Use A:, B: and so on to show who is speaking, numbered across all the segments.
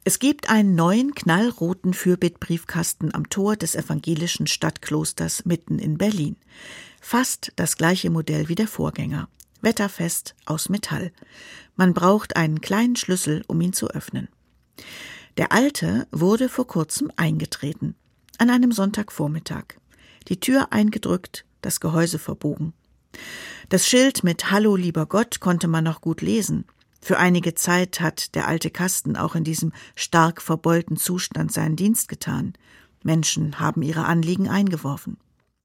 A: Es gibt einen neuen knallroten Fürbittbriefkasten am Tor des evangelischen Stadtklosters mitten in Berlin. Fast das gleiche Modell wie der Vorgänger. Wetterfest aus Metall. Man braucht einen kleinen Schlüssel, um ihn zu öffnen. Der alte wurde vor kurzem eingetreten. An einem Sonntagvormittag. Die Tür eingedrückt, das Gehäuse verbogen. Das Schild mit »Hallo, lieber Gott« konnte man noch gut lesen. Für einige Zeit hat der alte Kasten auch in diesem stark verbeulten Zustand seinen Dienst getan. Menschen haben ihre Anliegen eingeworfen.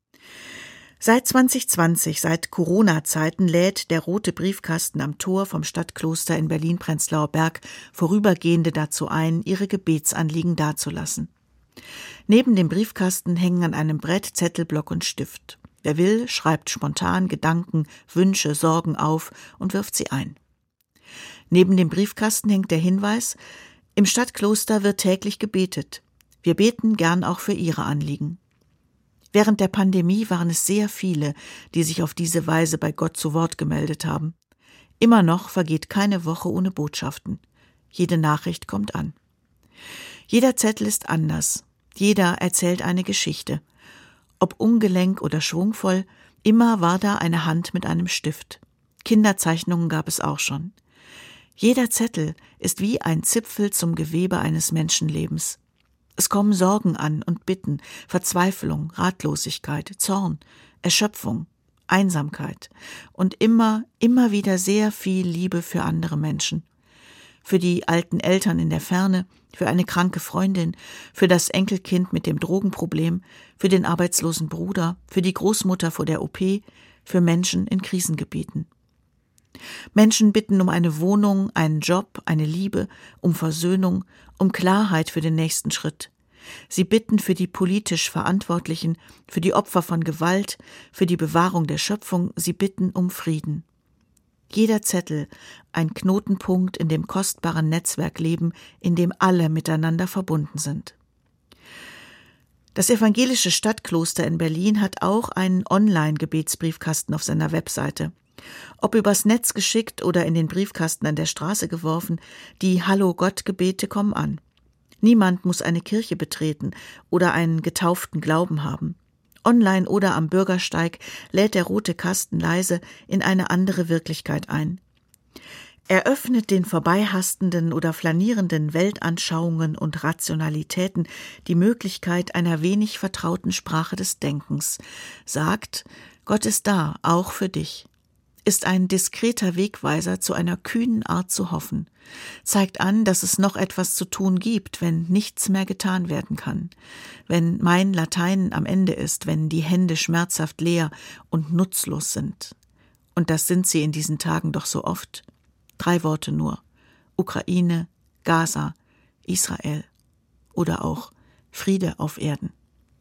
A: Seit 2020, seit Corona-Zeiten, lädt der rote Briefkasten am Tor vom Stadtkloster in Berlin-Prenzlauer Berg Vorübergehende dazu ein, ihre Gebetsanliegen dazulassen. Neben dem Briefkasten hängen an einem Brett Zettel, Block und Stift. Wer will, schreibt spontan Gedanken, Wünsche, Sorgen auf und wirft sie ein. Neben dem Briefkasten hängt der Hinweis: Im Stadtkloster wird täglich gebetet. Wir beten gern auch für Ihre Anliegen. Während der Pandemie waren es sehr viele, die sich auf diese Weise bei Gott zu Wort gemeldet haben. Immer noch vergeht keine Woche ohne Botschaften. Jede Nachricht kommt an. Jeder Zettel ist anders. Jeder erzählt eine Geschichte. Ob ungelenk oder schwungvoll, immer war da eine Hand mit einem Stift. Kinderzeichnungen gab es auch schon. Jeder Zettel ist wie ein Zipfel zum Gewebe eines Menschenlebens. Es kommen Sorgen an und Bitten, Verzweiflung, Ratlosigkeit, Zorn, Erschöpfung, Einsamkeit und immer wieder sehr viel Liebe für andere Menschen. Für die alten Eltern in der Ferne, für eine kranke Freundin, für das Enkelkind mit dem Drogenproblem, für den arbeitslosen Bruder, für die Großmutter vor der OP, für Menschen in Krisengebieten. Menschen bitten um eine Wohnung, einen Job, eine Liebe, um Versöhnung, um Klarheit für den nächsten Schritt. Sie bitten für die politisch Verantwortlichen, für die Opfer von Gewalt, für die Bewahrung der Schöpfung, sie bitten um Frieden. Jeder Zettel ein Knotenpunkt in dem kostbaren Netzwerkleben, in dem alle miteinander verbunden sind. Das evangelische Stadtkloster in Berlin hat auch einen Online-Gebetsbriefkasten auf seiner Webseite. Ob übers Netz geschickt oder in den Briefkasten an der Straße geworfen, die Hallo-Gott-Gebete kommen an. Niemand muss eine Kirche betreten oder einen getauften Glauben haben. Online oder am Bürgersteig lädt der rote Kasten leise in eine andere Wirklichkeit ein. Er öffnet den vorbeihastenden oder flanierenden Weltanschauungen und Rationalitäten die Möglichkeit einer wenig vertrauten Sprache des Denkens, sagt, Gott ist da, auch für dich. Ist ein diskreter Wegweiser zu einer kühnen Art zu hoffen, zeigt an, dass es noch etwas zu tun gibt, wenn nichts mehr getan werden kann, wenn mein Latein am Ende ist, wenn die Hände schmerzhaft leer und nutzlos sind. Und das sind sie in diesen Tagen doch so oft. 3 Worte nur: Ukraine, Gaza, Israel oder auch Friede auf Erden.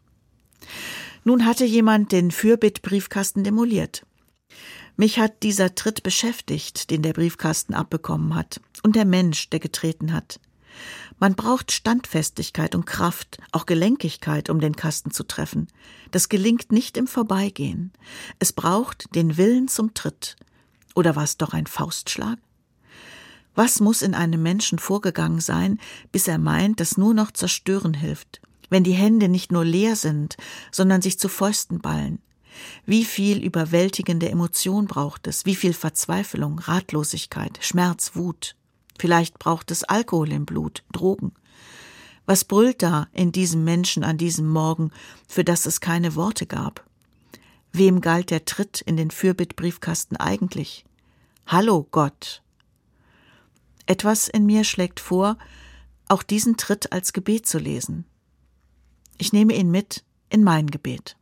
A: Nun hatte jemand den Fürbittbriefkasten demoliert. Mich hat dieser Tritt beschäftigt, den der Briefkasten abbekommen hat, und der Mensch, der getreten hat. Man braucht Standfestigkeit und Kraft, auch Gelenkigkeit, um den Kasten zu treffen. Das gelingt nicht im Vorbeigehen. Es braucht den Willen zum Tritt. Oder war es doch ein Faustschlag? Was muss in einem Menschen vorgegangen sein, bis er meint, dass nur noch Zerstören hilft, wenn die Hände nicht nur leer sind, sondern sich zu Fäusten ballen? Wie viel überwältigende Emotion braucht es, wie viel Verzweiflung, Ratlosigkeit, Schmerz, Wut. Vielleicht braucht es Alkohol im Blut, Drogen. Was brüllt da in diesem Menschen an diesem Morgen, für das es keine Worte gab? Wem galt der Tritt in den Fürbittbriefkasten eigentlich? Hallo Gott! Etwas in mir schlägt vor, auch diesen Tritt als Gebet zu lesen. Ich nehme ihn mit in mein Gebet.